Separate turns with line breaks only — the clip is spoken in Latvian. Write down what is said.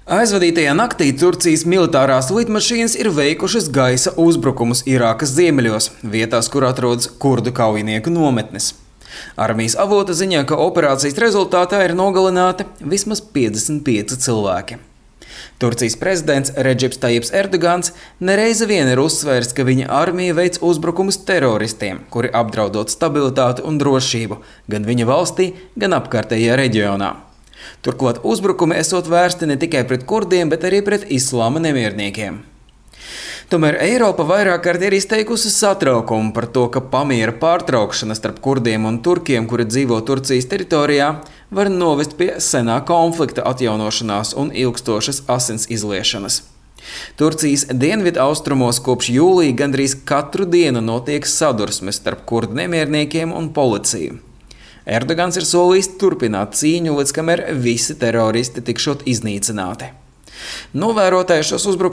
Aizvadītajā naktī Turcijas militārās lidmašīnas ir veikušas gaisa uzbrukumus Irākas ziemeļos, vietās, kur atrodas kurdu kaujinieku nometnes. Armijas avota ziņā, ka operācijas rezultātā ir nogalināti vismaz 55 cilvēki. Turcijas prezidents Redžips Tajips Erdogans nereizi vien ir uzsvērs, ka viņa armija veic uzbrukumus teroristiem, kuri apdraudot stabilitāti un drošību gan viņa valstī, gan apkārtējā reģionā. Turklāt uzbrukumi esot vērsti ne tikai pret kurdiem, bet arī pret islāma nemierniekiem. Tomēr Eiropa vairāk kārt ir izteikusi satraukumu par to, ka pamiera pārtraukšana starp kurdiem un turkiem, kuri dzīvo Turcijas teritorijā, var novest pie senā konflikta atjaunošanās un ilgstošas asins izliešanas. Turcijas dienvidu austrumos kopš jūlija gandrīz katru dienu notiek sadursmes starp kurdu nemierniekiem un policiju. Erdogans ir solījis turpināt cīņu, līdz kamēr visi teroristi tikšot iznīcināti. Novērotāji šos uzbrukumus